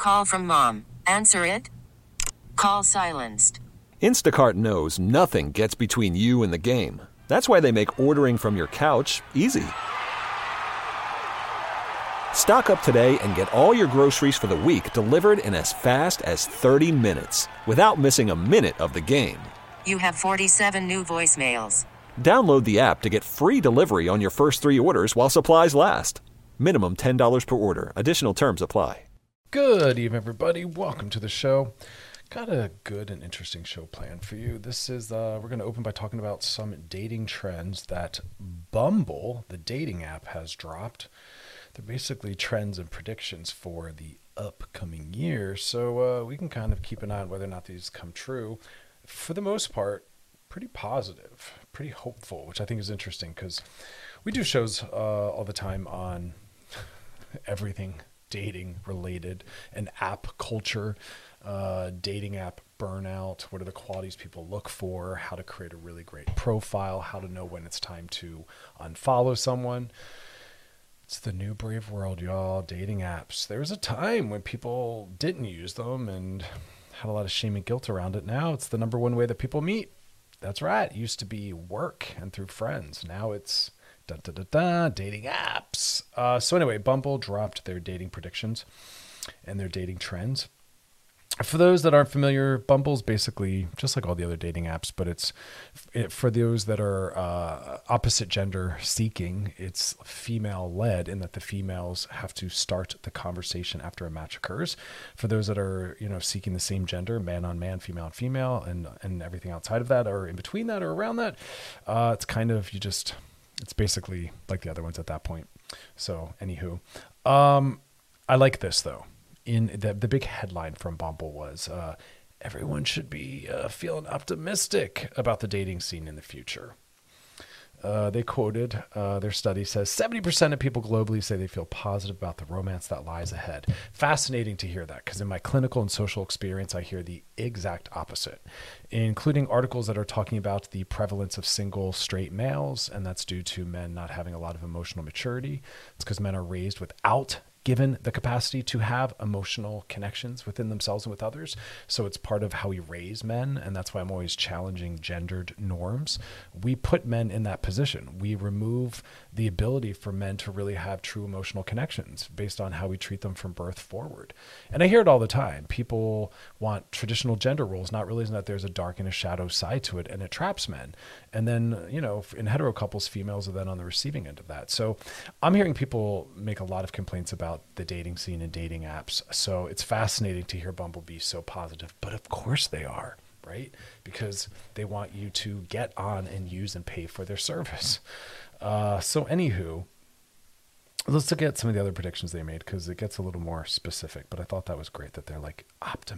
Call from mom. Answer it. Call silenced. Instacart knows nothing gets between you and the game. That's why they make ordering from your couch easy. Stock up today and get all your groceries for the week delivered in as fast as 30 minutes without missing a minute of the game. You have 47 new voicemails. Download the app to get free delivery on your first 3 orders while supplies last. Minimum $10 per order. Additional terms apply. Good evening, everybody. Welcome to the show. Got a good and interesting show planned for you. This is, we're going to open by talking about some dating trends that Bumble, the dating app, has dropped. They're basically trends and predictions for the upcoming year. So we can kind of keep an eye on whether or not these come true. For the most part, pretty positive, pretty hopeful, which I think is interesting because we do shows all the time on everything dating related and app culture, dating app burnout. What are the qualities people look for? How to create a really great profile? How to know when it's time to unfollow someone? It's the new brave world, y'all. Dating apps. There was a time when people didn't use them and had a lot of shame and guilt around it. Now it's the number one way that people meet. That's right. It used to be work and through friends. Now it's dating apps. So anyway, Bumble dropped their dating predictions and their dating trends. For those that aren't familiar, Bumble's basically just like all the other dating apps, but it's for those that are opposite gender seeking. It's female led in that the females have to start the conversation after a match occurs. For those that are, seeking the same gender, man on man, female on female, and everything outside of that or in between that or around that, it's kind of, it's basically like the other ones at that point. So anywho, I like this though. In the big headline from Bumble was, everyone should be feeling optimistic about the dating scene in the future. They quoted, their study says 70% of people globally say they feel positive about the romance that lies ahead. Fascinating to hear that because in my clinical and social experience, I hear the exact opposite, including articles that are talking about the prevalence of single straight males, and that's due to men not having a lot of emotional maturity. It's because men are raised without given the capacity to have emotional connections within themselves and with others. So it's part of how we raise men. And that's why I'm always challenging gendered norms. We put men in that position. We remove the ability for men to really have true emotional connections based on how we treat them from birth forward. And I hear it all the time. People want traditional gender roles, not realizing that there's a dark and a shadow side to it, and it traps men. And then, in hetero couples, females are then on the receiving end of that. So I'm hearing people make a lot of complaints about the dating scene and dating apps. So it's fascinating to hear Bumble be so positive, but of course they are, right? Because they want you to get on and use and pay for their service. So anywho, let's look at some of the other predictions they made because it gets a little more specific, but I thought that was great that they're like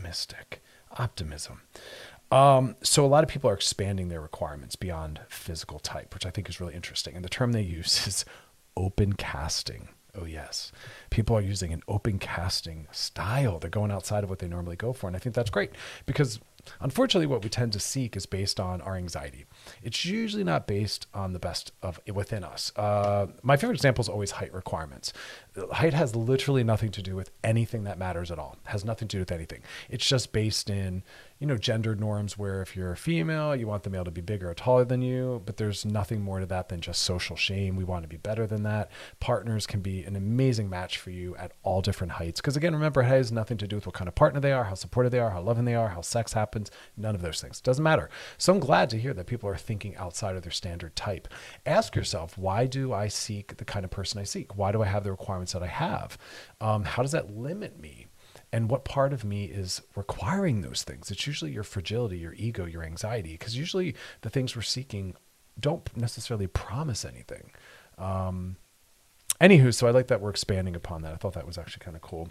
optimism. So a lot of people are expanding their requirements beyond physical type, which I think is really interesting. And the term they use is open casting. Oh, yes. People are using an open casting style. They're going outside of what they normally go for. And I think that's great because unfortunately, what we tend to seek is based on our anxiety. It's usually not based on the best of within us. My favorite example is always height requirements. Height has literally nothing to do with anything that matters at all. It has nothing to do with anything. It's just based in, gender norms where if you're a female, you want the male to be bigger or taller than you, but there's nothing more to that than just social shame. We want to be better than that. Partners can be an amazing match for you at all different heights. Because again, remember, it has nothing to do with what kind of partner they are, how supportive they are, how loving they are, how sex happens. None of those things. It doesn't matter. So I'm glad to hear that people are thinking outside of their standard type. Ask yourself, why do I seek the kind of person I seek? Why do I have the requirements that I have? How does that limit me? And what part of me is requiring those things? It's usually your fragility, your ego, your anxiety, because usually the things we're seeking don't necessarily promise anything. Anywho, so I like that we're expanding upon that. I thought that was actually kind of cool.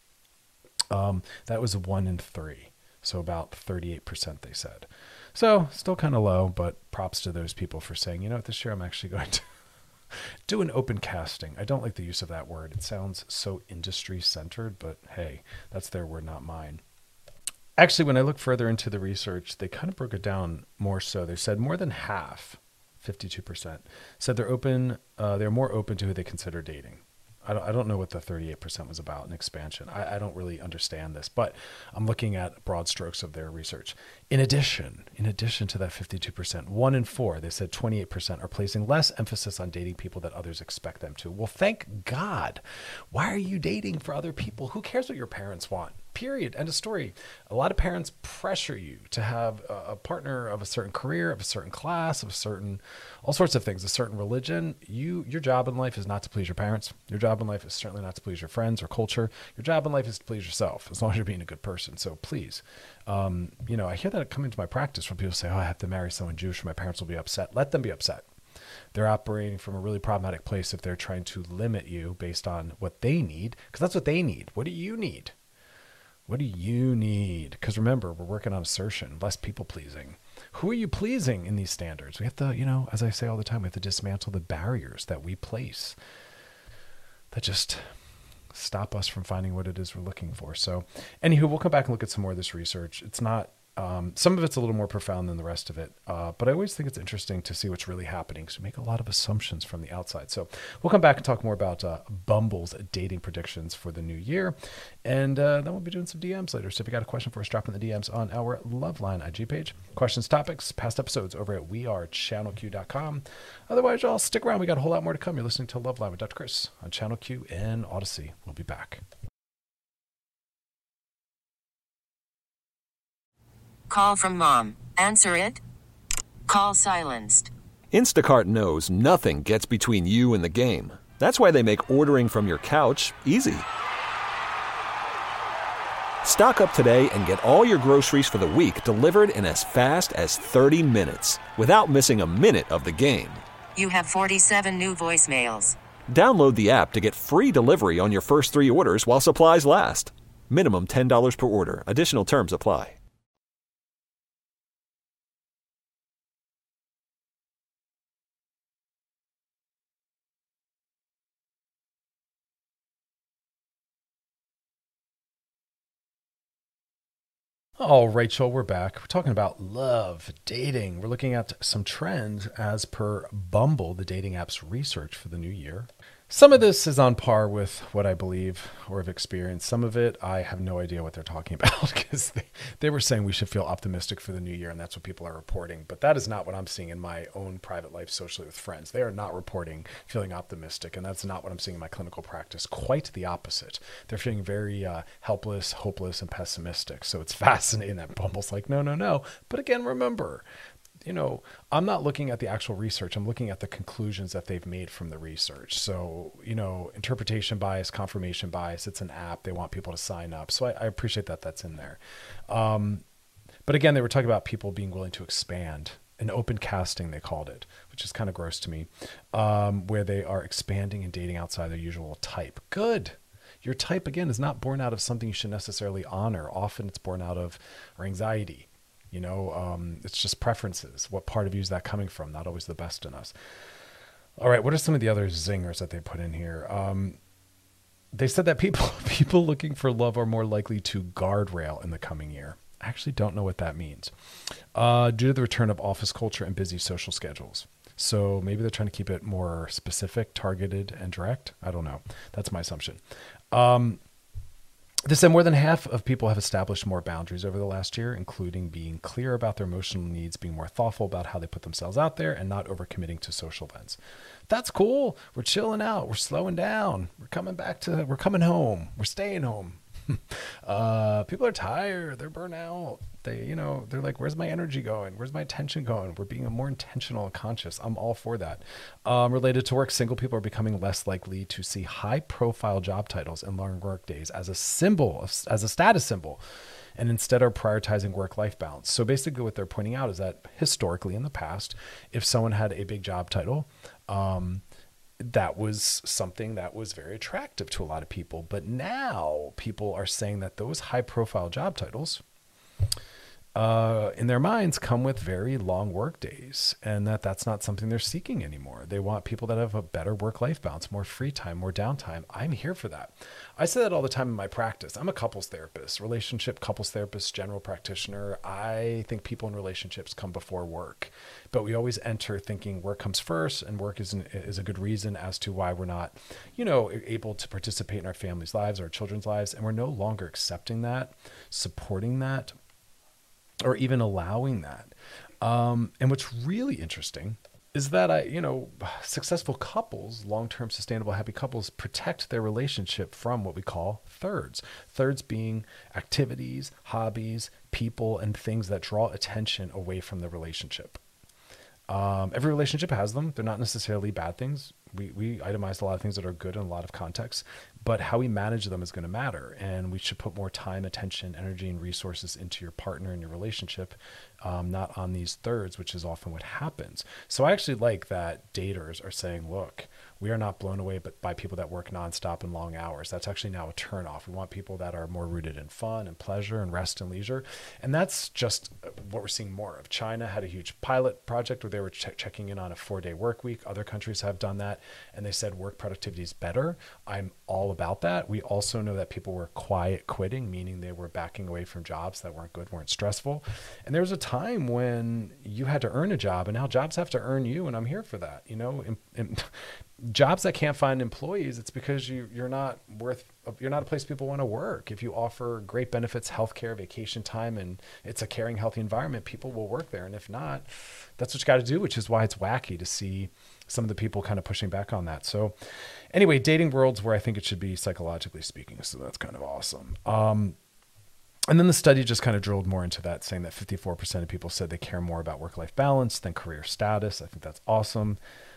That was 1 in 3. So about 38% they said. So still kind of low, but props to those people for saying, this year I'm actually going to do an open casting. I don't like the use of that word. It sounds so industry centered, but hey, that's their word, not mine. Actually, when I look further into the research, they kind of broke it down more so. They said more than half, 52%, said they're more open to who they consider dating. I don't know what the 38% was about in expansion. I don't really understand this, but I'm looking at broad strokes of their research. In addition to that 52%, 1 in 4, they said 28% are placing less emphasis on dating people that others expect them to. Well, thank God. Why are you dating for other people? Who cares what your parents want? Period. End of story. A lot of parents pressure you to have a partner of a certain career, of a certain class, of a certain, all sorts of things, a certain religion. Your job in life is not to please your parents. Your job in life is certainly not to please your friends or culture. Your job in life is to please yourself, as long as you're being a good person. So please, I hear that come into my practice when people say, oh, I have to marry someone Jewish or my parents will be upset. Let them be upset. They're operating from a really problematic place if they're trying to limit you based on what they need, because that's what they need. What do you need? What do you need? Because remember, we're working on assertion, less people pleasing. Who are you pleasing in these standards? We have to, as I say all the time, we have to dismantle the barriers that we place that just stop us from finding what it is we're looking for. So anywho, we'll come back and look at some more of this research. It's not, some of it's a little more profound than the rest of it. But I always think it's interesting to see what's really happening. So we make a lot of assumptions from the outside. So we'll come back and talk more about Bumble's dating predictions for the new year. And then we'll be doing some DMs later. So if you got a question for us, drop in the DMs on our Loveline IG page. Questions, topics, past episodes over at wearechannelq.com. Otherwise, y'all stick around. We got a whole lot more to come. You're listening to Loveline with Dr. Chris on Channel Q and Odyssey. We'll be back. Call from mom. Answer it. Call silenced. Instacart knows nothing gets between you and the game. That's why they make ordering from your couch easy. Stock up today and get all your groceries for the week delivered in as fast as 30 minutes without missing a minute of the game. You have 47 new voicemails. Download the app to get free delivery on your first 3 orders while supplies last. Minimum $10 per order. Additional terms apply. All right, y'all, we're back. We're talking about love, dating. We're looking at some trends as per Bumble, the dating app's research for the new year. Some of this is on par with what I believe or have experienced. Some of it, I have no idea what they're talking about because they were saying we should feel optimistic for the new year, and that's what people are reporting. But that is not what I'm seeing in my own private life socially with friends. They are not reporting feeling optimistic, and that's not what I'm seeing in my clinical practice. Quite the opposite. They're feeling very helpless, hopeless, and pessimistic. So it's fascinating that Bumble's like, no. But again, remember, I'm not looking at the actual research. I'm looking at the conclusions that they've made from the research. So, interpretation bias, confirmation bias, it's an app. They want people to sign up. So I appreciate that that's in there. But again, they were talking about people being willing to expand. An open casting, they called it, which is kind of gross to me, where they are expanding and dating outside their usual type. Good. Your type, again, is not born out of something you should necessarily honor. Often it's born out of our anxiety. It's just preferences. What part of you is that coming from? Not always the best in us. All right. What are some of the other zingers that they put in here? They said that people looking for love are more likely to guardrail in the coming year. I actually don't know what that means. Due to the return of office culture and busy social schedules. So maybe they're trying to keep it more specific, targeted, and direct. I don't know. That's my assumption. They said more than half of people have established more boundaries over the last year, including being clear about their emotional needs, being more thoughtful about how they put themselves out there, and not overcommitting to social events. That's cool. We're chilling out. We're slowing down. We're coming home. We're staying home. People are tired. They're burnt out. They're like, where's my energy going? Where's my attention going? We're being more intentional and conscious. I'm all for that. Related to work, single people are becoming less likely to see high profile job titles and long work days as a status symbol, and instead are prioritizing work-life balance. So basically what they're pointing out is that historically in the past, if someone had a big job title, that was something that was very attractive to a lot of people. But now people are saying that those high profile job titles in their minds come with very long work days, and that's not something they're seeking anymore. They want people that have a better work-life balance, more free time, more downtime. I'm here for that. I say that all the time in my practice. I'm a couples therapist, relationship couples therapist, general practitioner. I think people in relationships come before work, but we always enter thinking work comes first, and work is a good reason as to why we're not, able to participate in our family's lives, our children's lives, and we're no longer accepting that, supporting that, or even allowing that. And what's really interesting is that successful couples, long-term sustainable happy couples, protect their relationship from what we call thirds. Thirds being activities, hobbies, people, and things that draw attention away from the relationship. Every relationship has them. They're not necessarily bad things. We itemize a lot of things that are good in a lot of contexts, but how we manage them is going to matter. And we should put more time, attention, energy, and resources into your partner and your relationship, not on these thirds, which is often what happens. So I actually like that daters are saying, look, we are not blown away by people that work nonstop and long hours. That's actually now a turnoff. We want people that are more rooted in fun and pleasure and rest and leisure. And that's just what we're seeing more of. China had a huge pilot project where they were checking in on a 4-day work week. Other countries have done that, and they said work productivity is better. I'm all about that. We also know that people were quiet quitting, meaning they were backing away from jobs that weren't good, weren't stressful. And there was a time when you had to earn a job, and now jobs have to earn you, and I'm here for that. Jobs that can't find employees, it's because you're not a place people want to work. If you offer great benefits, healthcare, vacation time, and it's a caring, healthy environment, people will work there. And if not, that's what you got to do, which is why it's wacky to see some of the people kind of pushing back on that. So anyway, dating world's where I think it should be psychologically speaking. So that's kind of awesome. And then the study just kind of drilled more into that, saying that 54% of people said they care more about work-life balance than career status. I think that's awesome.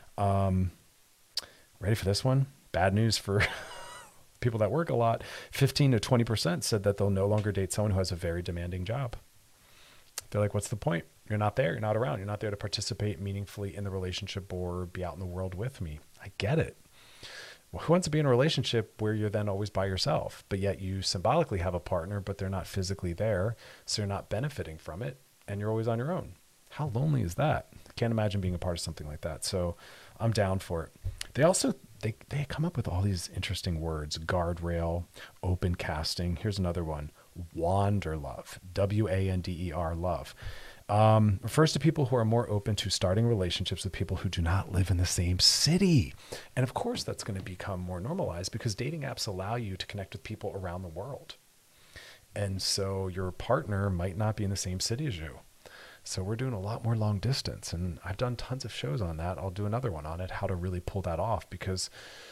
Ready for this one? Bad news for people that work a lot. 15 to 20% said that they'll no longer date someone who has a very demanding job. They're like, what's the point? You're not there. You're not around. You're not there to participate meaningfully in the relationship or be out in the world with me. I get it. Well, who wants to be in a relationship where you're then always by yourself, but yet you symbolically have a partner, but they're not physically there, so you're not benefiting from it, and you're always on your own? How lonely is that? I can't imagine being a part of something like that. So I'm down for it. They also, they come up with all these interesting words: guardrail, open casting. Here's another one: wanderlove, WANDER love. Refers to people who are more open to starting relationships with people who do not live in the same city. And of course, that's going to become more normalized because dating apps allow you to connect with people around the world. And so your partner might not be in the same city as you. So we're doing a lot more long distance, and I've done tons of shows on that. I'll do another one on it, how to really pull that off, because,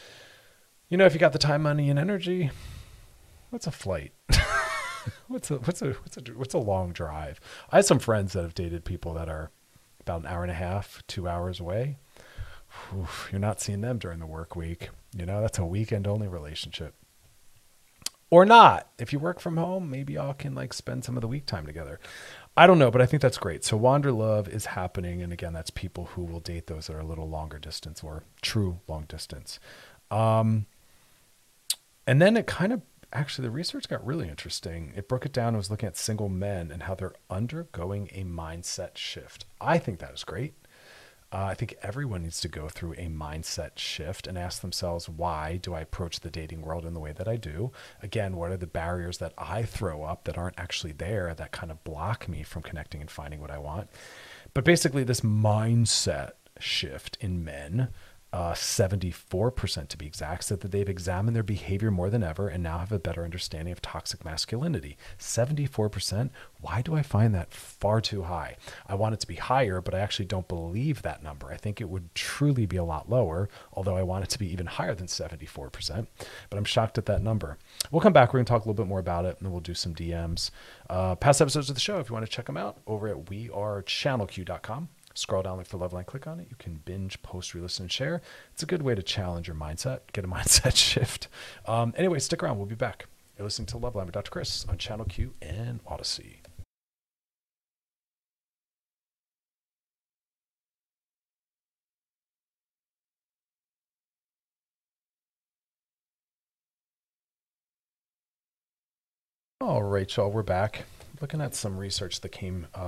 if you got the time, money, and energy, what's a flight? What's a long drive? I have some friends that have dated people that are about an hour and a half, 2 hours away. Oof, you're not seeing them during the work week. That's a weekend only relationship. Or not. If you work from home, maybe y'all can spend some of the week time together. I don't know, but I think that's great. So wander love is happening. And again, that's people who will date those that are a little longer distance or true long distance. And then it kind of, actually, the research got really interesting. It broke it down and was looking at single men and how they're undergoing a mindset shift. I think that is great. I think everyone needs to go through a mindset shift and ask themselves, why do I approach the dating world in the way that I do? Again, what are the barriers that I throw up that aren't actually there, that kind of block me from connecting and finding what I want? But basically, this mindset shift in men, 74% to be exact, said that they've examined their behavior more than ever and now have a better understanding of toxic masculinity. 74%. Why do I find that far too high? I want it to be higher, but I actually don't believe that number. I think it would truly be a lot lower, although I want it to be even higher than 74%. But I'm shocked at that number. We'll come back. We're going to talk a little bit more about it, and then we'll do some DMs. Past episodes of the show, if you want to check them out, over at wearechannelq.com. Scroll down, look for Loveline, click on it. You can binge, post, re-listen, and share. It's a good way to challenge your mindset, get a mindset shift. Anyway, stick around. We'll be back. You're listening to Loveline with Dr. Chris on Channel Q and Odyssey. All right, y'all, we're back. looking at some research that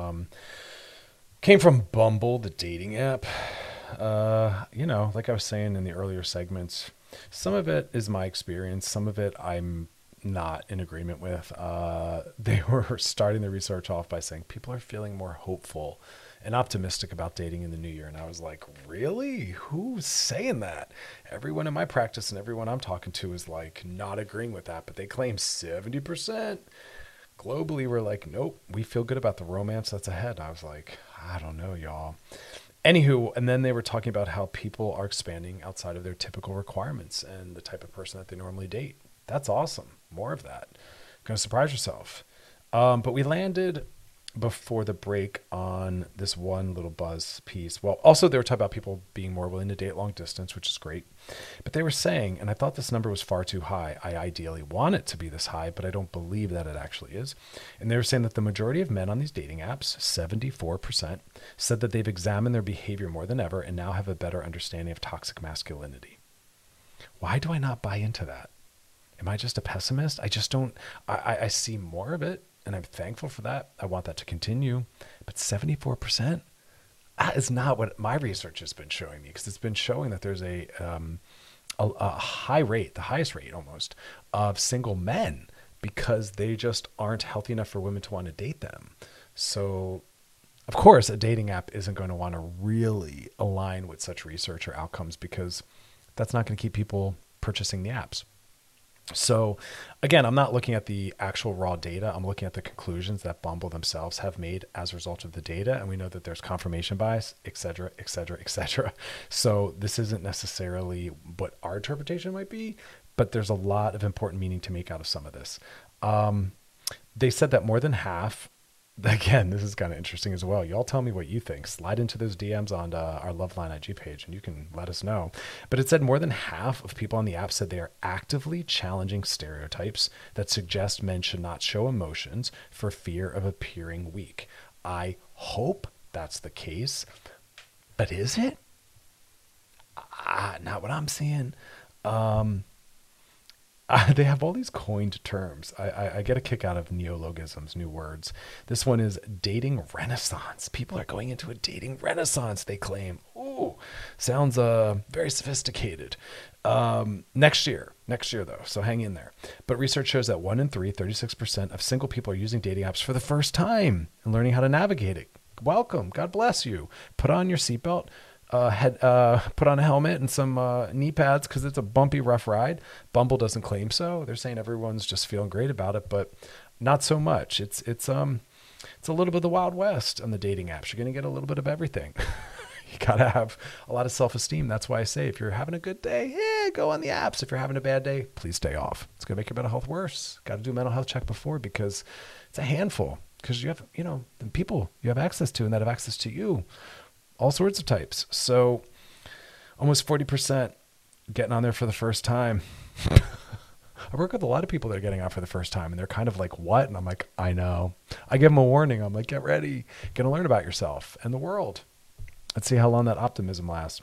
came from Bumble, the dating app. Like I was saying in the earlier segments, some of it is my experience. Some of it I'm not in agreement with. They were starting the research off by saying people are feeling more hopeful and optimistic about dating in the new year. And I was like, really? Who's saying that? Everyone in my practice and everyone I'm talking to is like not agreeing with that, but they claim 70%. Globally, we're like, nope, we feel good about the romance that's ahead. I was like, I don't know, y'all. Anywho, and then they were talking about how people are expanding outside of their typical requirements and the type of person that they normally date. That's awesome. More of that. Going to surprise yourself. But we landed before the break on this one little buzz piece. Well, also they were talking about people being more willing to date long distance, which is great. But they were saying, and I thought this number was far too high. I ideally want it to be this high, but I don't believe that it actually is. And they were saying that the majority of men on these dating apps, 74%, said that they've examined their behavior more than ever and now have a better understanding of toxic masculinity. Why do I not buy into that? Am I just a pessimist? I just don't, I see more of it. And I'm thankful for that. I want that to continue. But 74%? That is not what my research has been showing me, because it's been showing that there's a high rate, the highest rate almost, of single men because they just aren't healthy enough for women to want to date them. So, of course, a dating app isn't going to want to really align with such research or outcomes because that's not going to keep people purchasing the apps. So again, I'm not looking at the actual raw data. I'm looking at the conclusions that Bumble themselves have made as a result of the data. And we know that there's confirmation bias, et cetera, et cetera, et cetera. So this isn't necessarily what our interpretation might be, but there's a lot of important meaning to make out of some of this. They said that more than half, again, this is kind of interesting as well. Y'all tell me what you think. Slide into those DMs on our Loveline IG page and you can let us know. But it said more than half of people on the app said they are actively challenging stereotypes that suggest men should not show emotions for fear of appearing weak. I hope that's the case, but is it? Not what I'm seeing. They have all these coined terms. I get a kick out of neologisms, new words. This one is dating renaissance. People are going into a dating renaissance, they claim. Ooh, sounds very sophisticated. Next year though, so hang in there. But research shows that 1 in 3, 36% of single people are using dating apps for the first time and learning how to navigate it. Welcome. God bless you. Put on your seatbelt. Put on a helmet and some knee pads because it's a bumpy, rough ride. Bumble doesn't claim so. They're saying everyone's just feeling great about it, but not so much. It's a little bit of the Wild West on the dating apps. You're going to get a little bit of everything. You got to have a lot of self-esteem. That's why I say if you're having a good day, go on the apps. If you're having a bad day, please stay off. It's going to make your mental health worse. Got to do a mental health check before because it's a handful. Because you have, the people you have access to and that have access to you. All sorts of types. So almost 40% getting on there for the first time. I work with a lot of people that are getting out for the first time and they're kind of like, what? And I'm like, I know. I give them a warning. I'm like, get ready. Going to learn about yourself and the world. Let's see how long that optimism lasts.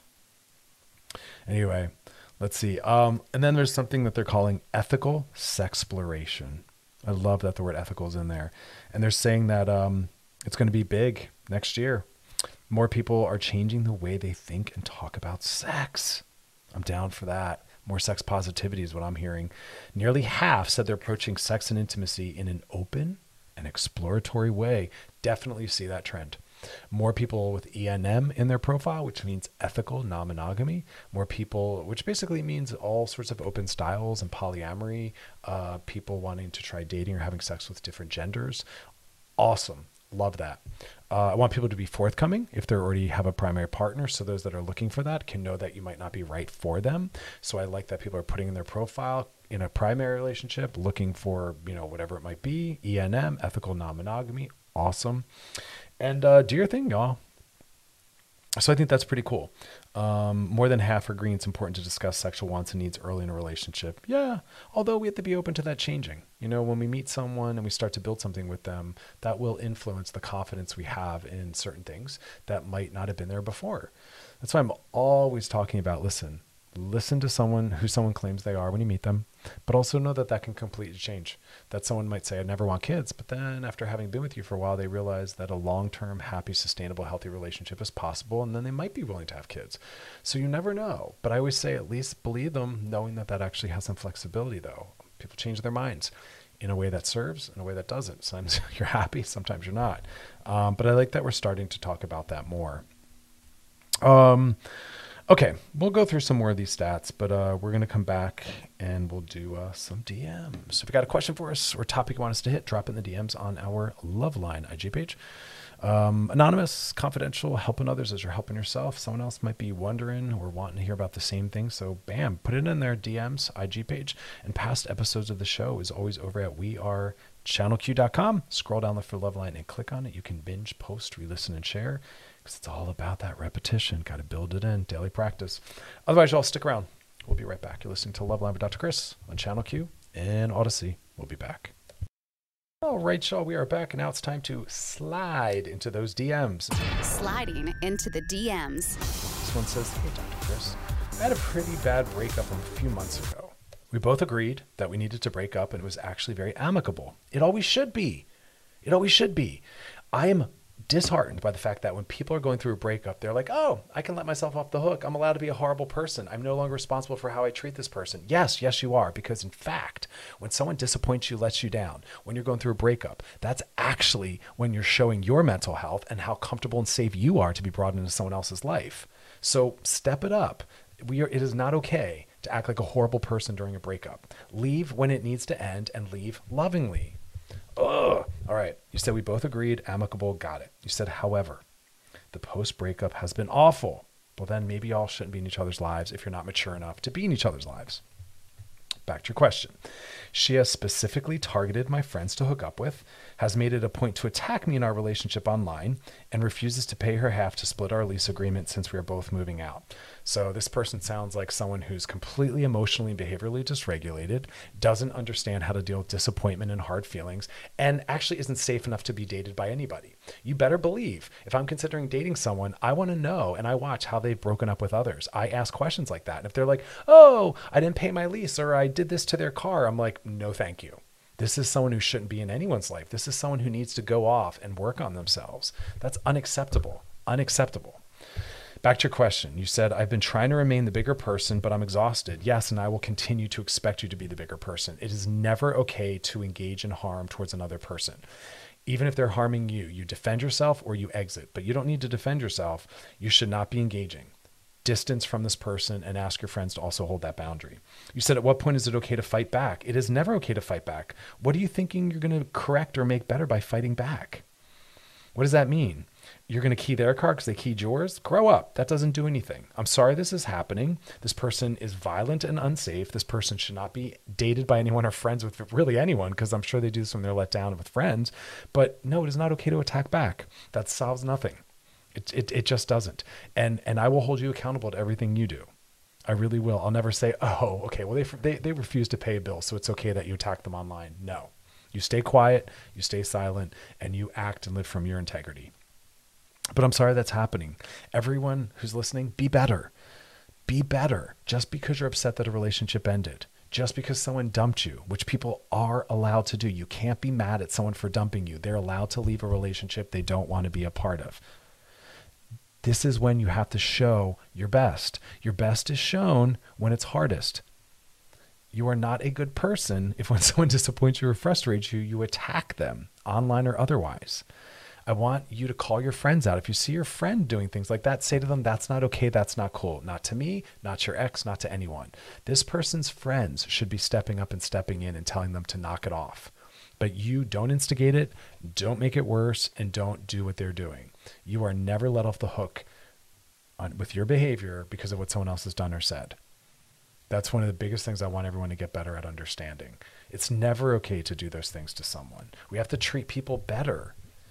Anyway, let's see. And then there's something that they're calling ethical sexploration. I love that the word ethical is in there. And they're saying that it's going to be big next year. More people are changing the way they think and talk about sex. I'm down for that. More sex positivity is what I'm hearing. Nearly half said they're approaching sex and intimacy in an open and exploratory way. Definitely see that trend. More people with ENM in their profile, which means ethical non-monogamy. More people, which basically means all sorts of open styles and polyamory. People wanting to try dating or having sex with different genders. Awesome. Love that. I want people to be forthcoming if they already have a primary partner. So those that are looking for that can know that you might not be right for them. So I like that people are putting in their profile in a primary relationship, looking for, whatever it might be, ENM, ethical non-monogamy. Awesome. And do your thing, y'all. So I think that's pretty cool. More than half are agreeing it's important to discuss sexual wants and needs early in a relationship. Yeah, although we have to be open to that changing. When we meet someone and we start to build something with them, that will influence the confidence we have in certain things that might not have been there before. That's why I'm always talking about listen to someone who someone claims they are when you meet them. But also know that that can completely change. That someone might say, I never want kids. But then after having been with you for a while, they realize that a long-term, happy, sustainable, healthy relationship is possible. And then they might be willing to have kids. So you never know. But I always say at least believe them, knowing that that actually has some flexibility, though. People change their minds in a way that serves, in a way that doesn't. Sometimes you're happy, sometimes you're not. But I like that we're starting to talk about that more. Okay, we'll go through some more of these stats, but we're going to come back and we'll do some DMs. If you got a question for us or a topic you want us to hit, drop in the DMs on our Loveline IG page. Anonymous, confidential, helping others as you're helping yourself. Someone else might be wondering or wanting to hear about the same thing. So bam, put it in their DMs, IG page. And past episodes of the show is always over at wearechannelq.com. Scroll down for Loveline and click on it. You can binge, post, re-listen, and share because it's all about that repetition. Got to build it in, daily practice. Otherwise, y'all stick around. We'll be right back. You're listening to Loveline with Dr. Chris on Channel Q and Odyssey. We'll be back. All right, y'all, we are back, and now it's time to slide into those DMs. Sliding into the DMs. This one says, hey, Dr. Chris, I had a pretty bad breakup a few months ago. We both agreed that we needed to break up, and it was actually very amicable. It always should be. It always should be. I am disheartened by the fact that when people are going through a breakup, they're like, oh, I can let myself off the hook. I'm allowed to be a horrible person. I'm no longer responsible for how I treat this person. Yes, you are. Because in fact, when someone disappoints you, lets you down, when you're going through a breakup, that's actually when you're showing your mental health and how comfortable and safe you are to be brought into someone else's life. So step it up. It is not okay to act like a horrible person during a breakup. Leave when it needs to end and leave lovingly. Ugh. All right. You said we both agreed, amicable, got it. You said, however, the post-breakup has been awful. Well, then maybe y'all shouldn't be in each other's lives if you're not mature enough to be in each other's lives. Back to your question. She has specifically targeted my friends to hook up with, has made it a point to attack me in our relationship online, and refuses to pay her half to split our lease agreement since we are both moving out. So this person sounds like someone who's completely emotionally and behaviorally dysregulated, doesn't understand how to deal with disappointment and hard feelings, and actually isn't safe enough to be dated by anybody. You better believe if I'm considering dating someone, I want to know and I watch how they've broken up with others. I ask questions like that. And if they're like, oh, I didn't pay my lease or I did this to their car, I'm like, no, thank you. This is someone who shouldn't be in anyone's life. This is someone who needs to go off and work on themselves. That's unacceptable. Unacceptable. Back to your question. You said, I've been trying to remain the bigger person, but I'm exhausted. Yes, and I will continue to expect you to be the bigger person. It is never okay to engage in harm towards another person. Even if they're harming you, you defend yourself or you exit, but you don't need to defend yourself. You should not be engaging. Distance from this person and ask your friends to also hold that boundary. You said, at what point is it okay to fight back? It is never okay to fight back. What are you thinking you're going to correct or make better by fighting back? What does that mean? You're going to key their car because they keyed yours? Grow up. That doesn't do anything. I'm sorry this is happening. This person is violent and unsafe. This person should not be dated by anyone or friends with really anyone, because I'm sure they do this when they're let down with friends. But no, it is not okay to attack back. That solves nothing. It just doesn't. And I will hold you accountable to everything you do. I really will. I'll never say, oh, okay, well, they refuse to pay a bill, so it's okay that you attack them online. No. You stay quiet, you stay silent, and you act and live from your integrity. But I'm sorry that's happening. Everyone who's listening, be better. Be better. Just because you're upset that a relationship ended, just because someone dumped you, which people are allowed to do. You can't be mad at someone for dumping you. They're allowed to leave a relationship they don't want to be a part of. This is when you have to show your best. Your best is shown when it's hardest. You are not a good person if when someone disappoints you or frustrates you, you attack them, online or otherwise. I want you to call your friends out. If you see your friend doing things like that, say to them, that's not okay, that's not cool. Not to me, not your ex, not to anyone. This person's friends should be stepping up and stepping in and telling them to knock it off. But you don't instigate it, don't make it worse, and don't do what they're doing. You are never let off the hook with your behavior because of what someone else has done or said. That's one of the biggest things I want everyone to get better at understanding. It's never okay to do those things to someone. We have to treat people better.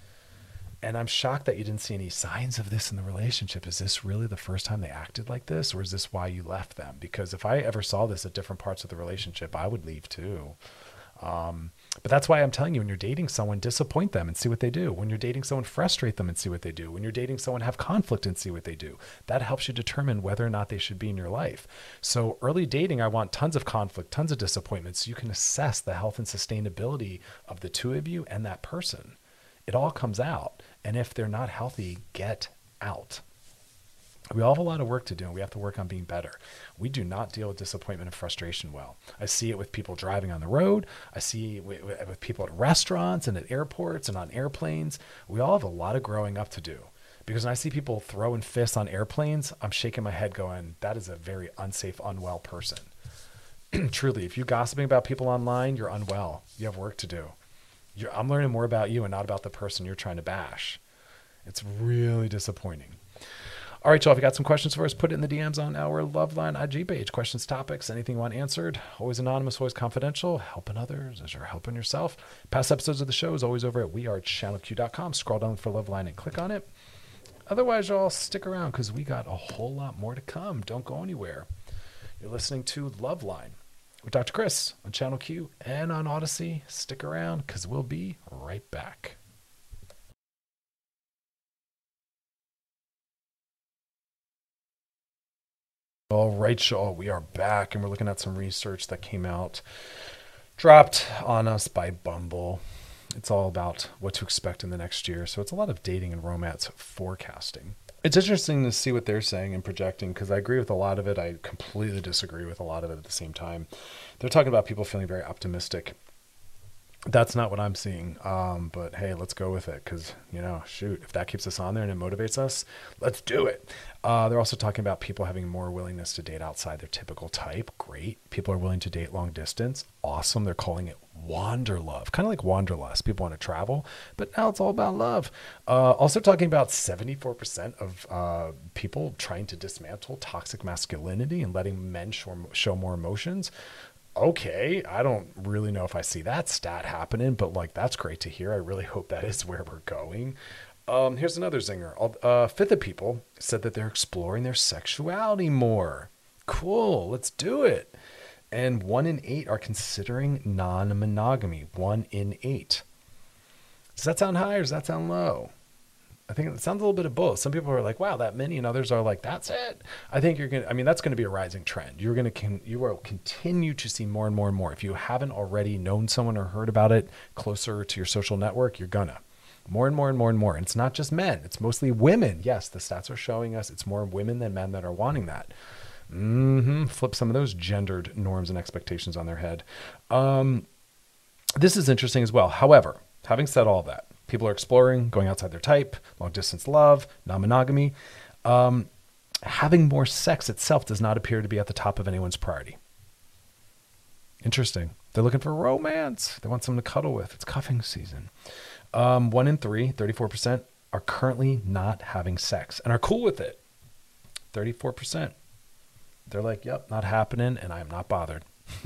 And I'm shocked that you didn't see any signs of this in the relationship. Is this really the first time they acted like this, or is this why you left them? Because if I ever saw this at different parts of the relationship, I would leave too. But that's why I'm telling you, when you're dating someone, disappoint them and see what they do. When you're dating someone, frustrate them and see what they do. When you're dating someone, have conflict and see what they do. That helps you determine whether or not they should be in your life. So early dating, I want tons of conflict, tons of disappointment, so you can assess the health and sustainability of the two of you and that person. It all comes out. And if they're not healthy, get out. We all have a lot of work to do, and we have to work on being better. We do not deal with disappointment and frustration well. I see it with people driving on the road. I see it with people at restaurants and at airports and on airplanes. We all have a lot of growing up to do, because when I see people throwing fists on airplanes, I'm shaking my head going, that is a very unsafe, unwell person. Truly, if you're gossiping about people online, you're unwell. You have work to do. I'm learning more about you and not about the person you're trying to bash. It's really disappointing. All right, y'all, if you got some questions for us, put it in the DMs on our Loveline IG page. Questions, topics, anything you want answered. Always anonymous, always confidential. Helping others as you're helping yourself. Past episodes of the show is always over at wearechannelq.com. Scroll down for Loveline and click on it. Otherwise, y'all stick around because we got a whole lot more to come. Don't go anywhere. You're listening to Loveline with Dr. Chris on Channel Q and on Odyssey. Stick around because we'll be right back. All right, y'all, we are back, and we're looking at some research that came out, dropped on us by Bumble. It's all about what to expect in the next year. So it's a lot of dating and romance forecasting. It's interesting to see what they're saying and projecting, because I agree with a lot of it. I completely disagree with a lot of it at the same time. They're talking about people feeling very optimistic. That's not what I'm seeing. But hey, let's go with it because, shoot, if that keeps us on there and it motivates us, let's do it. They're also talking about people having more willingness to date outside their typical type. Great. People are willing to date long distance. Awesome. They're calling it wanderlove, kind of like wanderlust. People want to travel, but now it's all about love. Also talking about 74% of people trying to dismantle toxic masculinity and letting men show more emotions. Okay, I don't really know if I see that stat happening, but that's great to hear. I really hope that is where we're going. Here's another zinger. A fifth of people said that they're exploring their sexuality more. Cool, let's do it. And 1 in 8 are considering non-monogamy. 1 in 8. Does that sound high or does that sound low? I think it sounds a little bit of both. Some people are like, wow, that many, and others are like, that's it. I think that's going to be a rising trend. You will continue to see more and more and more. If you haven't already known someone or heard about it closer to your social network, you're gonna. More and more and more and more. And it's not just men. It's mostly women. Yes, the stats are showing us it's more women than men that are wanting that. Flip some of those gendered norms and expectations on their head. This is interesting as well. However, having said all that, people are exploring, going outside their type, long distance love, non-monogamy. Having more sex itself does not appear to be at the top of anyone's priority. Interesting. They're looking for romance. They want someone to cuddle with. It's cuffing season. 1 in 3, 34%, are currently not having sex and are cool with it. 34%. They're like, yep, not happening, and I'm not bothered.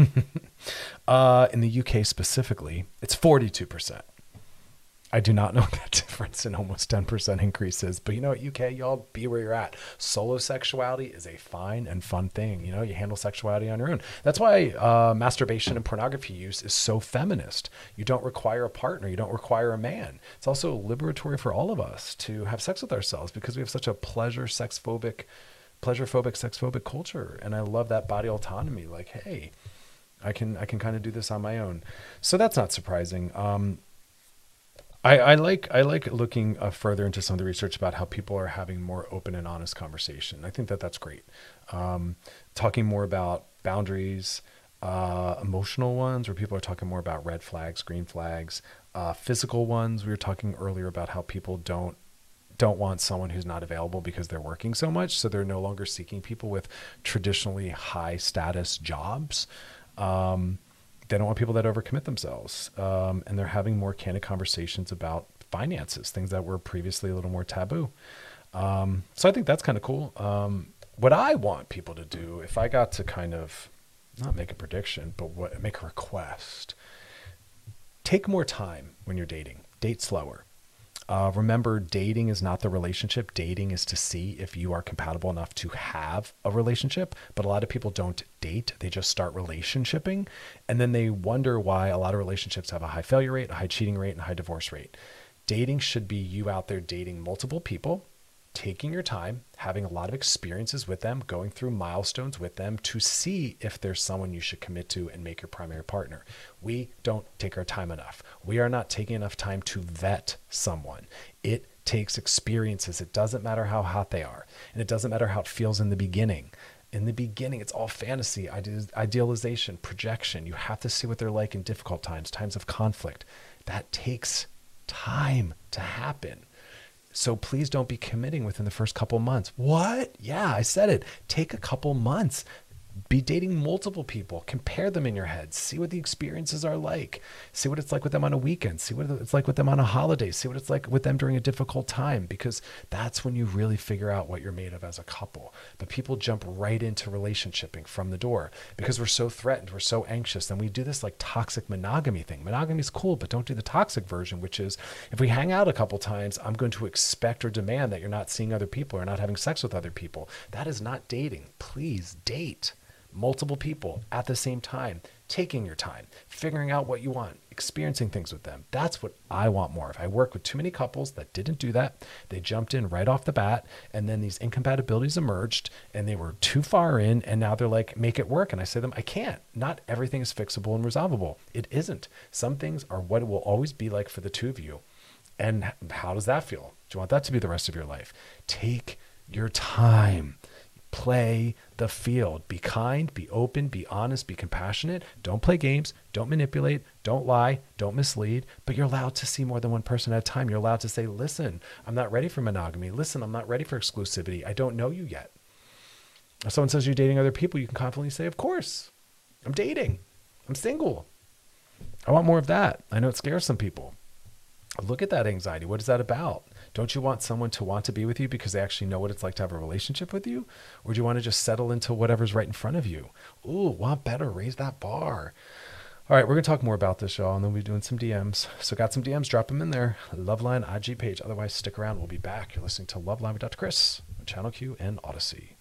In the UK specifically, it's 42%. I do not know what that difference in almost 10% increases, but you know what, UK, y'all be where you're at. Solo sexuality is a fine and fun thing. You handle sexuality on your own. That's why masturbation and pornography use is so feminist. You don't require a partner. You don't require a man. It's also liberatory for all of us to have sex with ourselves because we have such a pleasure-phobic culture. And I love that body autonomy. Like, hey, I can kind of do this on my own. So that's not surprising. I like looking further into some of the research about how people are having more open and honest conversation. I think that's great. Talking more about boundaries, emotional ones where people are talking more about red flags, green flags, physical ones. We were talking earlier about how people don't want someone who's not available because they're working so much. So they're no longer seeking people with traditionally high status jobs. They don't want people that overcommit themselves. And they're having more candid conversations about finances, things that were previously a little more taboo. So I think that's kind of cool. What I want people to do, if I got to kind of not make a prediction, but make a request, take more time when you're dating. Date slower. Remember, dating is not the relationship. Dating is to see if you are compatible enough to have a relationship. But a lot of people don't date. They just start relationshiping. And then they wonder why a lot of relationships have a high failure rate, a high cheating rate, and a high divorce rate. Dating should be you out there dating multiple people, taking your time, having a lot of experiences with them, going through milestones with them to see if there's someone you should commit to and make your primary partner. We don't take our time enough. We are not taking enough time to vet someone. It takes experiences. It doesn't matter how hot they are, and it doesn't matter how it feels in the beginning. In the beginning, it's all fantasy, idealization, projection. You have to see what they're like in difficult times, times of conflict. That takes time to happen. So please don't be committing within the first couple months. What? Yeah, I said it. Take a couple months. Be dating multiple people. Compare them in your head. See what the experiences are like. See what it's like with them on a weekend. See what it's like with them on a holiday. See what it's like with them during a difficult time, because that's when you really figure out what you're made of as a couple. But people jump right into relationshiping from the door because we're so threatened. We're so anxious. And we do this like toxic monogamy thing. Monogamy is cool, but don't do the toxic version, which is if we hang out a couple times, I'm going to expect or demand that you're not seeing other people or not having sex with other people. That is not dating. Please date multiple people at the same time, taking your time, figuring out what you want, experiencing things with them. That's what I want more of. I work with too many couples that didn't do that. They jumped in right off the bat, and then these incompatibilities emerged, and they were too far in, and now they're like, make it work. And I say to them, I can't. Not everything is fixable and resolvable. It isn't. Some things are what it will always be like for the two of you. And how does that feel? Do you want that to be the rest of your life? Take your time. Play the field. Be kind, be open, be honest, be compassionate. Don't play games. Don't manipulate. Don't lie. Don't mislead. But you're allowed to see more than one person at a time. You're allowed to say, listen, I'm not ready for monogamy. Listen, I'm not ready for exclusivity. I don't know you yet. If someone says you're dating other people, you can confidently say, of course, I'm dating. I'm single. I want more of that. I know it scares some people. Look at that anxiety. What is that about? Don't you want someone to want to be with you because they actually know what it's like to have a relationship with you? Or do you want to just settle into whatever's right in front of you? Ooh, want better. Raise that bar. All right, we're going to talk more about this, y'all, and then we'll be doing some DMs. So got some DMs, drop them in there. Loveline IG page. Otherwise, stick around. We'll be back. You're listening to Loveline with Dr. Chris on Channel Q and Odyssey.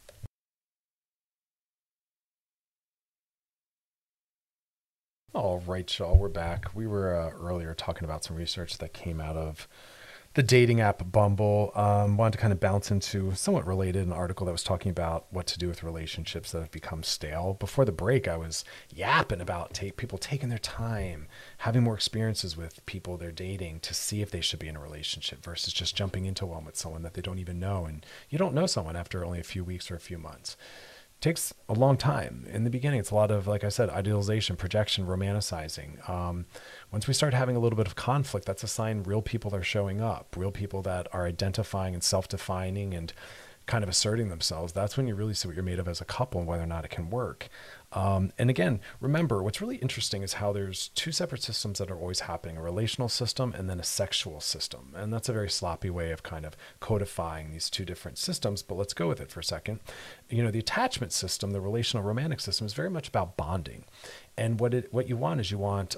All right, y'all, we're back. We were earlier talking about some research that came out of the dating app Bumble. Wanted to kind of bounce into somewhat related an article that was talking about what to do with relationships that have become stale. Before the break, I was yapping about people taking their time, having more experiences with people they're dating to see if they should be in a relationship versus just jumping into one with someone that they don't even know. And you don't know someone after only a few weeks or a few months. Takes a long time. In the beginning, it's a lot of, like I said, idealization, projection, romanticizing. Once we start having a little bit of conflict, that's a sign real people are showing up, real people that are identifying and self-defining and kind of asserting themselves. That's when you really see what you're made of as a couple and whether or not it can work. And again, remember, what's really interesting is how there's two separate systems that are always happening, a relational system and then a sexual system. And that's a very sloppy way of kind of codifying these two different systems, but let's go with it for a second. You know, the attachment system, the relational romantic system is very much about bonding. And what you want is you want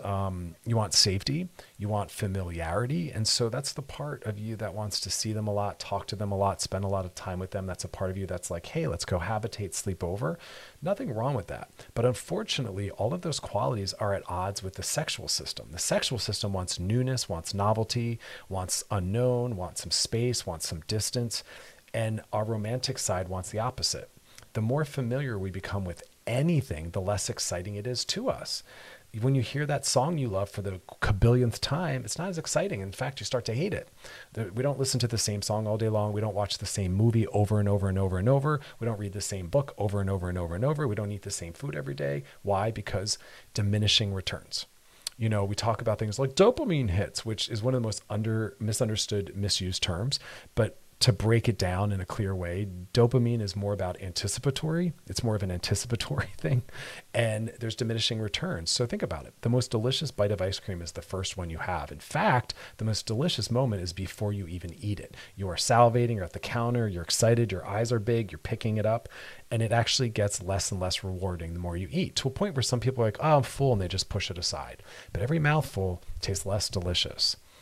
safety, you want familiarity. And so that's the part of you that wants to see them a lot, talk to them a lot, spend a lot of time with them. That's a part of you that's like, hey, let's cohabitate, sleep over. Nothing wrong with that. But unfortunately, all of those qualities are at odds with the sexual system. The sexual system wants newness, wants novelty, wants unknown, wants some space, wants some distance. And our romantic side wants the opposite. The more familiar we become with anything, the less exciting it is to us. When you hear that song you love for the billionth time, it's not as exciting. In fact, you start to hate it. We don't listen to the same song all day long. We don't watch the same movie over and over and over and over. We don't read the same book over and over and over and over. We don't eat the same food every day. Why? Because diminishing returns. You know, we talk about things like dopamine hits, which is one of the most misunderstood, misused terms. But to break it down in a clear way, dopamine is more about anticipatory. It's more of an anticipatory thing. And there's diminishing returns. So think about it. The most delicious bite of ice cream is the first one you have. In fact, the most delicious moment is before you even eat it. You are salivating, you're at the counter, you're excited, your eyes are big, you're picking it up. And it actually gets less and less rewarding the more you eat, to a point where some people are like, oh, I'm full, and they just push it aside. But every mouthful tastes less delicious.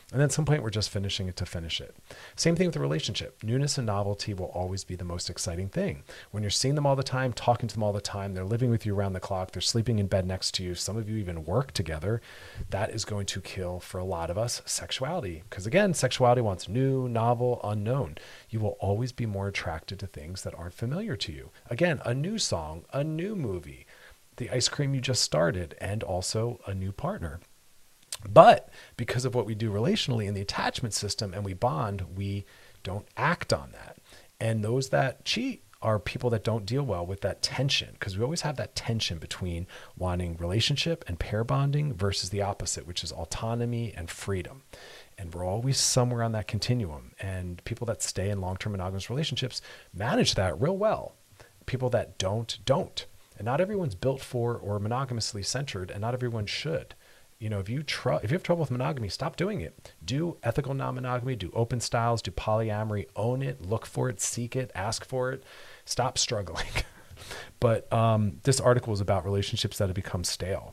And then at some point, we're just finishing it to finish it. Same thing with the relationship. Newness and novelty will always be the most exciting thing. When you're seeing them all the time, talking to them all the time, they're living with you around the clock, they're sleeping in bed next to you, some of you even work together, that is going to kill, for a lot of us, sexuality. Because again, sexuality wants new, novel, unknown. You will always be more attracted to things that aren't familiar to you. Again, a new song, a new movie, the ice cream you just started, and also a new partner. But because of what we do relationally in the attachment system and we bond, we don't act on that. And those that cheat are people that don't deal well with that tension, because we always have that tension between wanting relationship and pair bonding versus the opposite, which is autonomy and freedom. And we're always somewhere on that continuum. And people that stay in long-term monogamous relationships manage that real well. People that don't. And not everyone's built for or monogamously centered, and not everyone should. You know, if you have trouble with monogamy, stop doing it. Do ethical non-monogamy, do open styles, do polyamory, own it, look for it, seek it, ask for it. Stop struggling. But this article is about relationships that have become stale.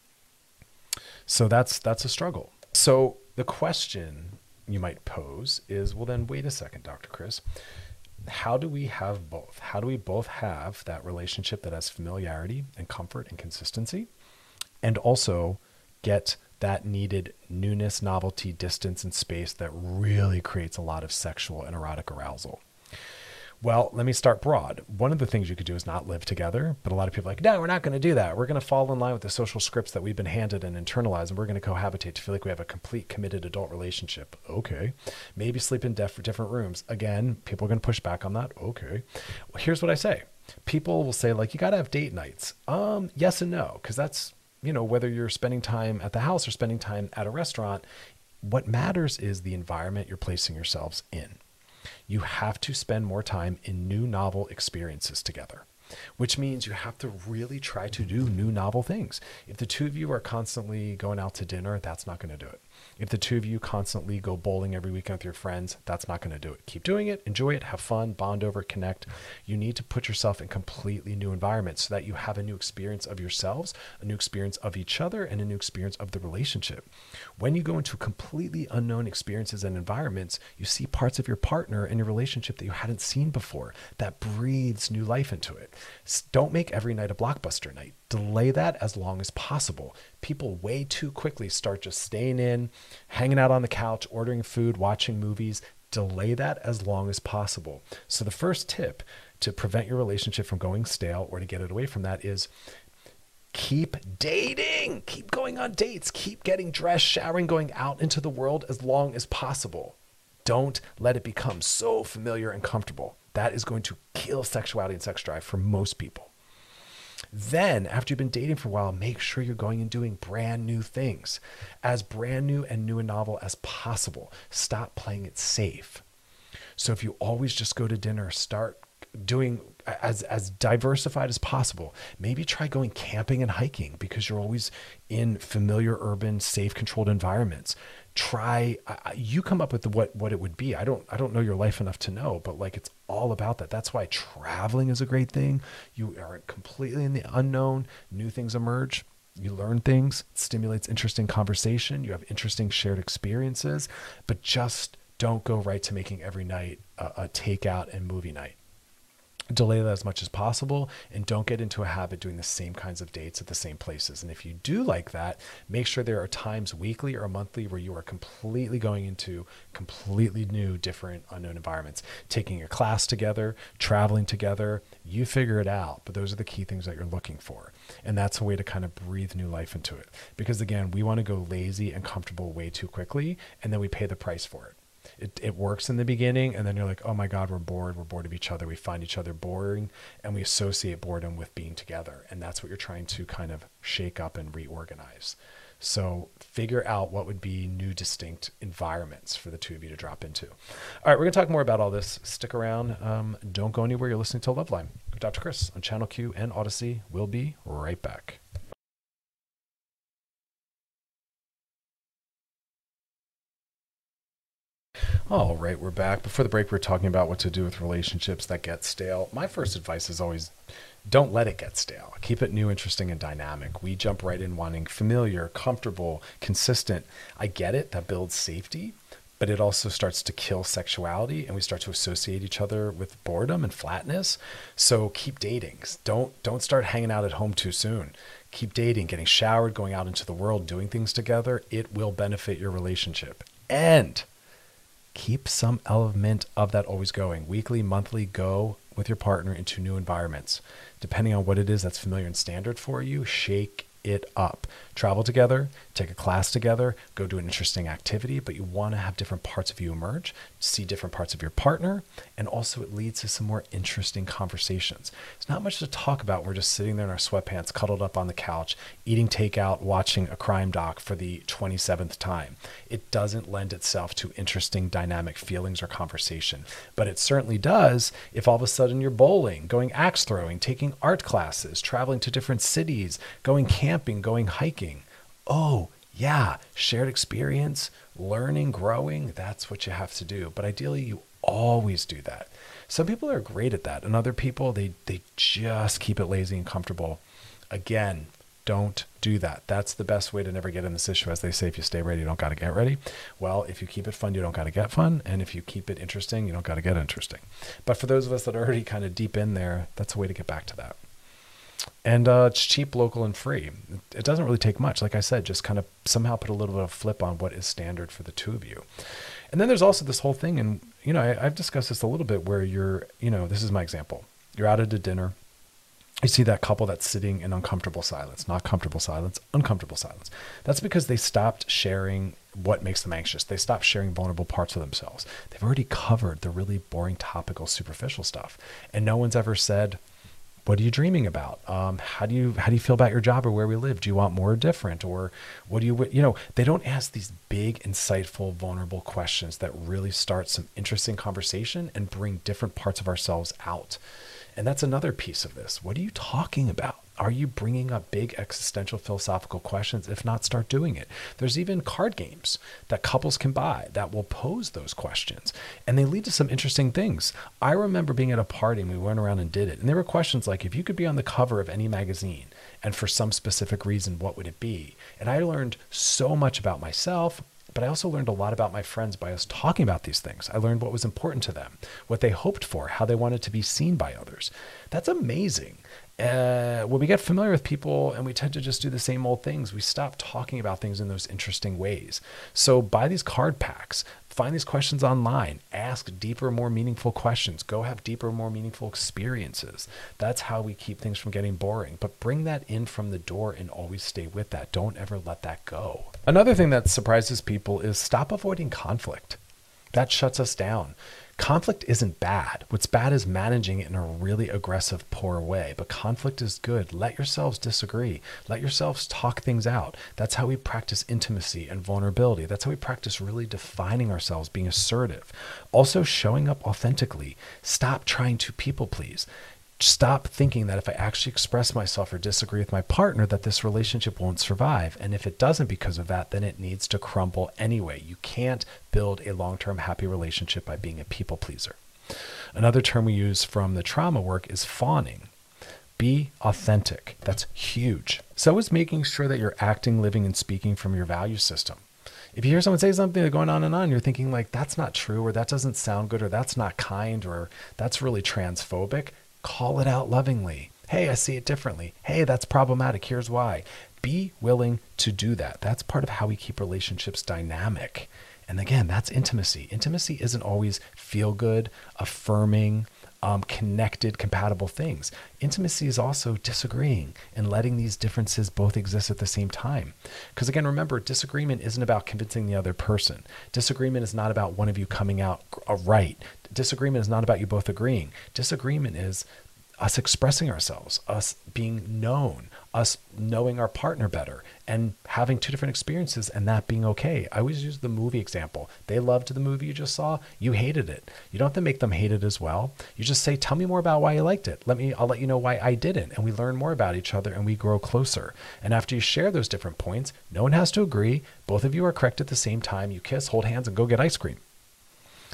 So that's a struggle. So the question you might pose is, well, then wait a second, Dr. Chris. How do we have both? How do we both have that relationship that has familiarity and comfort and consistency, and also get that needed newness, novelty, distance, and space that really creates a lot of sexual and erotic arousal? Well, let me start broad. One of the things you could do is not live together, but a lot of people are like, no, we're not going to do that. We're going to fall in line with the social scripts that we've been handed and internalized, and we're going to cohabitate to feel like we have a complete committed adult relationship. Okay. Maybe sleep in different rooms. Again, people are going to push back on that. Okay. Well, here's what I say. People will say, like, you got to have date nights. Yes and no, because that's, you know, whether you're spending time at the house or spending time at a restaurant, what matters is the environment you're placing yourselves in. You have to spend more time in new, novel experiences together, which means you have to really try to do new, novel things. If the two of you are constantly going out to dinner, that's not going to do it. If the two of you constantly go bowling every weekend with your friends, that's not going to do it. Keep doing it, enjoy it, have fun, bond over, connect. You need to put yourself in completely new environments so that you have a new experience of yourselves, a new experience of each other, and a new experience of the relationship. When you go into completely unknown experiences and environments, you see parts of your partner and your relationship that you hadn't seen before. That breathes new life into it. Don't make every night a blockbuster night. Delay that as long as possible. People way too quickly start just staying in, hanging out on the couch, ordering food, watching movies. Delay that as long as possible. So the first tip to prevent your relationship from going stale or to get it away from that is keep dating, keep going on dates, keep getting dressed, showering, going out into the world as long as possible. Don't let it become so familiar and comfortable. That is going to kill sexuality and sex drive for most people. Then, after you've been dating for a while, make sure you're going and doing brand new things, as brand new and novel as possible. Stop playing it safe. So if you always just go to dinner, start doing as diversified as possible. Maybe try going camping and hiking because you're always in familiar, urban, safe, controlled environments. Try, you come up with what it would be. I don't know your life enough to know, but like, it's all about that. That's why traveling is a great thing. You are completely in the unknown. New things emerge. You learn things. It stimulates interesting conversation. You have interesting shared experiences, but just don't go right to making every night a takeout and movie night. Delay that as much as possible, and don't get into a habit doing the same kinds of dates at the same places. And if you do like that, make sure there are times weekly or monthly where you are completely going into completely new, different, unknown environments, taking a class together, traveling together. You figure it out, but those are the key things that you're looking for. And that's a way to kind of breathe new life into it. Because again, we want to go lazy and comfortable way too quickly, and then we pay the price for it. It works in the beginning, and then you're like, oh my God, we're bored of each other. We find each other boring, and we associate boredom with being together. And that's what you're trying to kind of shake up and reorganize. So figure out what would be new, distinct environments for the two of you to drop into. All right, we're going to talk more about all this. Stick around. Don't go anywhere. You're listening to Loveline with Dr. Chris on Channel Q and Odyssey. We'll be right back. All right, we're back. Before the break, we were talking about what to do with relationships that get stale. My first advice is always don't let it get stale. Keep it new, interesting, and dynamic. We jump right in wanting familiar, comfortable, consistent. I get it. That builds safety, but it also starts to kill sexuality, and we start to associate each other with boredom and flatness. So keep dating. Don't start hanging out at home too soon. Keep dating, getting showered, going out into the world, doing things together. It will benefit your relationship. And keep some element of that always going. Weekly, monthly, go with your partner into new environments. Depending on what it is that's familiar and standard for you, shake it up. Travel together, take a class together, go do an interesting activity, but you want to have different parts of you emerge, see different parts of your partner, and also it leads to some more interesting conversations. It's not much to talk about. We're just sitting there in our sweatpants, cuddled up on the couch, eating takeout, watching a crime doc for the 27th time. It doesn't lend itself to interesting, dynamic feelings or conversation, but it certainly does if all of a sudden you're bowling, going axe throwing, taking art classes, traveling to different cities, going camping, going hiking. Oh, yeah, shared experience, learning, growing, that's what you have to do. But ideally, you always do that. Some people are great at that, and other people, they just keep it lazy and comfortable. Again, don't do that. That's the best way to never get in this issue. As they say, if you stay ready, you don't got to get ready. Well, if you keep it fun, you don't got to get fun. And if you keep it interesting, you don't got to get interesting. But for those of us that are already kind of deep in there, that's a way to get back to that. And it's cheap, local, and free. It doesn't really take much. Like I said, just kind of somehow put a little bit of flip on what is standard for the two of you. And then there's also this whole thing, and, I've discussed this a little bit where you're, this is my example. You're out at a dinner. You see that couple that's sitting in uncomfortable silence, not comfortable silence, uncomfortable silence. That's because they stopped sharing what makes them anxious. They stopped sharing vulnerable parts of themselves. They've already covered the really boring, topical, superficial stuff. And no one's ever said, what are you dreaming about? How do you feel about your job or where we live? Do you want more or different? Or what do they don't ask these big, insightful, vulnerable questions that really start some interesting conversation and bring different parts of ourselves out. And that's another piece of this. What are you talking about? Are you bringing up big existential philosophical questions? If not, start doing it. There's even card games that couples can buy that will pose those questions, and they lead to some interesting things. I remember being at a party and we went around and did it. And there were questions like, if you could be on the cover of any magazine and for some specific reason, what would it be? And I learned so much about myself, but I also learned a lot about my friends by us talking about these things. I learned what was important to them, what they hoped for, how they wanted to be seen by others. That's amazing. When we get familiar with people and we tend to just do the same old things, we stop talking about things in those interesting ways. So buy these card packs, find these questions online, ask deeper, more meaningful questions, go have deeper, more meaningful experiences. That's how we keep things from getting boring. But bring that in from the door and always stay with that. Don't ever let that go. Another thing that surprises people is stop avoiding conflict. That shuts us down. Conflict isn't bad. What's bad is managing it in a really aggressive, poor way. But conflict is good. Let yourselves disagree. Let yourselves talk things out. That's how we practice intimacy and vulnerability. That's how we practice really defining ourselves, being assertive. Also showing up authentically. Stop trying to people please. Stop thinking that if I actually express myself or disagree with my partner, that this relationship won't survive. And if it doesn't because of that, then it needs to crumble anyway. You can't build a long-term happy relationship by being a people pleaser. Another term we use from the trauma work is fawning. Be authentic. That's huge. So is making sure that you're acting, living, and speaking from your value system. If you hear someone say something that's going on and on, you're thinking like, that's not true, or that doesn't sound good, or that's not kind, or that's really transphobic, call it out lovingly. Hey, I see it differently. Hey, that's problematic. Here's why. Be willing to do that. That's part of how we keep relationships dynamic. And again, that's intimacy. Intimacy isn't always feel good, affirming, connected, compatible things. Intimacy is also disagreeing and letting these differences both exist at the same time. Because again, remember, disagreement isn't about convincing the other person. Disagreement is not about one of you coming out right. Disagreement is not about you both agreeing. Disagreement is us expressing ourselves, us being known, us knowing our partner better, and having two different experiences and that being okay. I always use the movie example. They loved the movie you just saw. You hated it. You don't have to make them hate it as well. You just say, tell me more about why you liked it. I'll let you know why I didn't. And we learn more about each other and we grow closer. And after you share those different points, no one has to agree. Both of you are correct at the same time. You kiss, hold hands, and go get ice cream.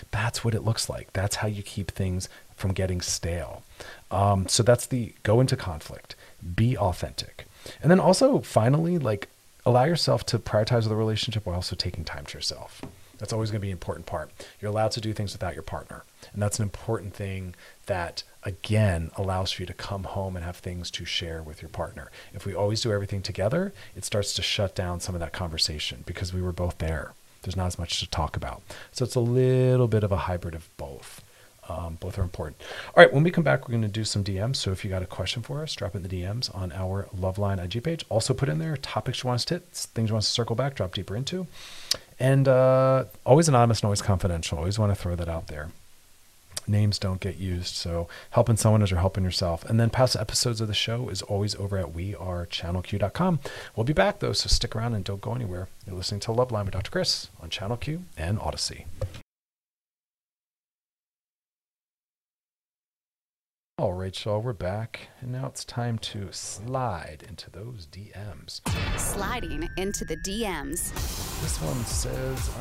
That's what it looks like. That's how you keep things from getting stale. So that's the go into conflict, be authentic. And then also finally, like, allow yourself to prioritize the relationship while also taking time to yourself. That's always going to be an important part. You're allowed to do things without your partner. And that's an important thing that, again, allows for you to come home and have things to share with your partner. If we always do everything together, it starts to shut down some of that conversation because we were both there. There's not as much to talk about. So it's a little bit of a hybrid of both. Both are important. All right, when we come back, we're going to do some DMs. So if you got a question for us, drop it in the DMs on our Loveline IG page. Also put in there topics you want us to hit, things you want us to circle back, drop deeper into. And always anonymous and always confidential. Always want to throw that out there. Names don't get used. So helping someone as you're helping yourself. And then past episodes of the show is always over at wearechannelq.com. We'll be back, though, so stick around and don't go anywhere. You're listening to Loveline with Dr. Chris on Channel Q and Odyssey. All right, y'all, we're back. And now it's time to slide into those DMs. Sliding into the DMs. This one says,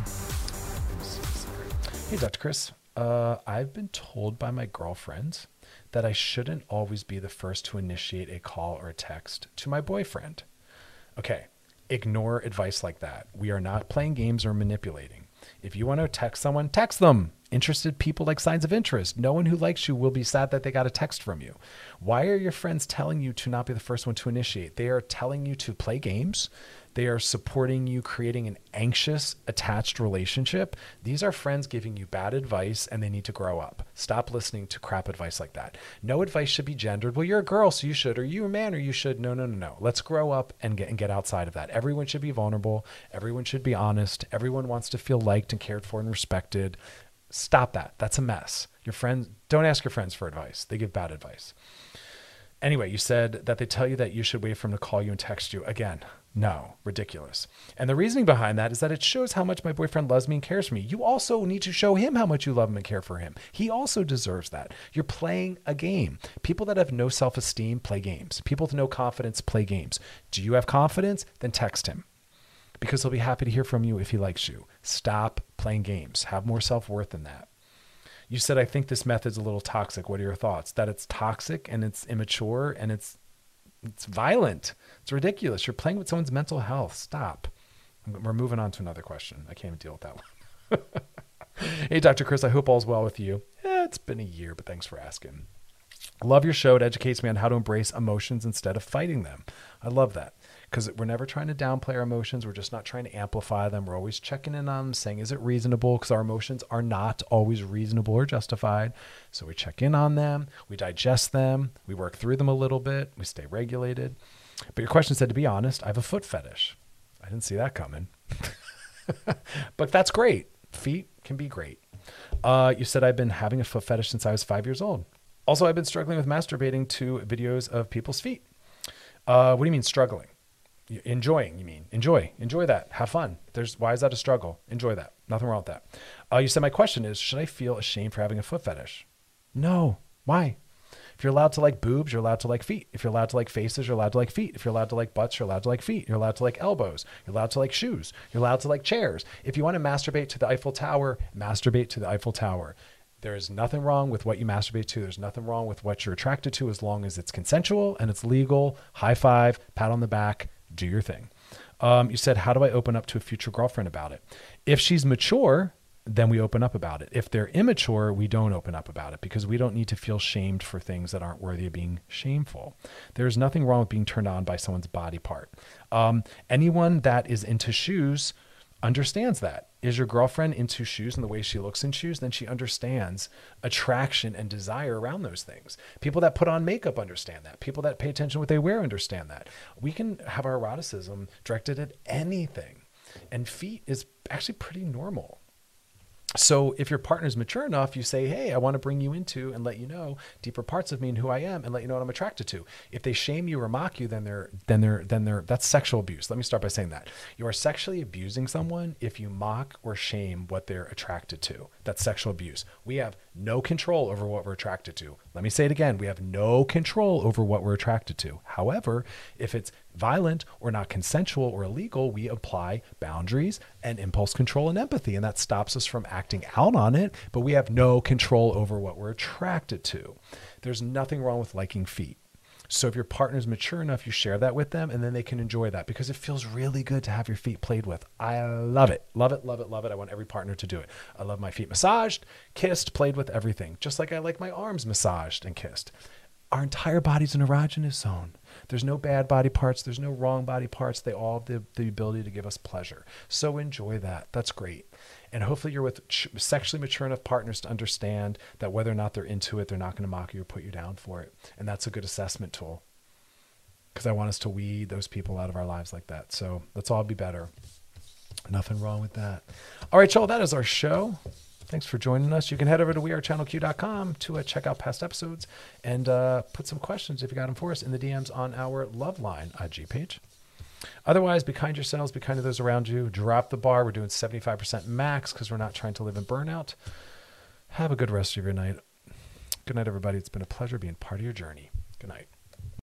hey, Dr. Chris, I've been told by my girlfriend that I shouldn't always be the first to initiate a call or a text to my boyfriend. Okay, ignore advice like that. We are not playing games or manipulating. If you want to text someone, text them. Interested people like signs of interest. No one who likes you will be sad that they got a text from you. Why are your friends telling you to not be the first one to initiate? They are telling you to play games. They are supporting you creating an anxious, attached relationship. These are friends giving you bad advice and they need to grow up. Stop listening to crap advice like that. No advice should be gendered. Well, you're a girl, so you should, or you're a man, or you should. No. Let's grow up and get outside of that. Everyone should be vulnerable. Everyone should be honest. Everyone wants to feel liked and cared for and respected. Stop that. That's a mess. Your friends, don't ask your friends for advice. They give bad advice. Anyway, you said that they tell you that you should wait for them to call you and text you. Again, no, ridiculous. And the reasoning behind that is that it shows how much my boyfriend loves me and cares for me. You also need to show him how much you love him and care for him. He also deserves that. You're playing a game. People that have no self-esteem play games. People with no confidence play games. Do you have confidence? Then text him, because he'll be happy to hear from you if he likes you. Stop playing games. Have more self-worth than that. You said, I think this method's a little toxic. What are your thoughts? That it's toxic and it's immature and it's violent. It's ridiculous. You're playing with someone's mental health. Stop. We're moving on to another question. I can't even deal with that one. Hey, Dr. Chris, I hope all's well with you. It's been a year, but thanks for asking. Love your show. It educates me on how to embrace emotions instead of fighting them. I love that, because we're never trying to downplay our emotions. We're just not trying to amplify them. We're always checking in on them, saying, is it reasonable? Because our emotions are not always reasonable or justified. So we check in on them. We digest them. We work through them a little bit. We stay regulated. But your question said, to be honest, I have a foot fetish. I didn't see that coming. But that's great. Feet can be great. You said, I've been having a foot fetish since I was 5 years old. Also, I've been struggling with masturbating to videos of people's feet. What do you mean struggling? Enjoying, you mean. Enjoy that. Have fun. Why is that a struggle? Enjoy that. Nothing wrong with that. You said, my question is, should I feel ashamed for having a foot fetish? No. Why? If you're allowed to like boobs, you're allowed to like feet. If you're allowed to like faces, you're allowed to like feet. If you're allowed to like butts, you're allowed to like feet. You're allowed to like elbows. You're allowed to like shoes. You're allowed to like chairs. If you want to masturbate to the Eiffel Tower, masturbate to the Eiffel Tower. There is nothing wrong with what you masturbate to. There's nothing wrong with what you're attracted to, as long as it's consensual and it's legal. High five, pat on the back, do your thing. You said, how do I open up to a future girlfriend about it? If she's mature, then we open up about it. If they're immature, we don't open up about it, because we don't need to feel shamed for things that aren't worthy of being shameful. There's nothing wrong with being turned on by someone's body part. Anyone that is into shoes understands that. Is your girlfriend into shoes and the way she looks in shoes? Then she understands attraction and desire around those things. People that put on makeup understand that. People that pay attention to what they wear understand that. We can have our eroticism directed at anything. And feet is actually pretty normal. So if your partner's mature enough, you say, hey, I want to bring you into and let you know deeper parts of me and who I am, and let you know what I'm attracted to. If they shame you or mock you, then that's sexual abuse. Let me start by saying that. You are sexually abusing someone if you mock or shame what they're attracted to. That's sexual abuse. We have no control over what we're attracted to. Let me say it again. We have no control over what we're attracted to. However, if it's violent or not consensual or illegal, we apply boundaries and impulse control and empathy. And that stops us from acting out on it, but we have no control over what we're attracted to. There's nothing wrong with liking feet. So if your partner's mature enough, you share that with them and then they can enjoy that because it feels really good to have your feet played with. I love it. Love it, love it, love it. I want every partner to do it. I love my feet massaged, kissed, played with, everything. Just like I like my arms massaged and kissed. Our entire body's an erogenous zone. There's no bad body parts. There's no wrong body parts. They all have the ability to give us pleasure. So enjoy that. That's great. And hopefully you're with sexually mature enough partners to understand that whether or not they're into it, they're not going to mock you or put you down for it. And that's a good assessment tool because I want us to weed those people out of our lives like that. So let's all be better. Nothing wrong with that. All right, y'all, that is our show. Thanks for joining us. You can head over to wearechannelq.com to check out past episodes and put some questions, if you got them for us, in the DMs on our Loveline IG page. Otherwise, be kind to yourselves, be kind to those around you. Drop the bar. We're doing 75% max because we're not trying to live in burnout. Have a good rest of your night. Good night, everybody. It's been a pleasure being part of your journey. Good night.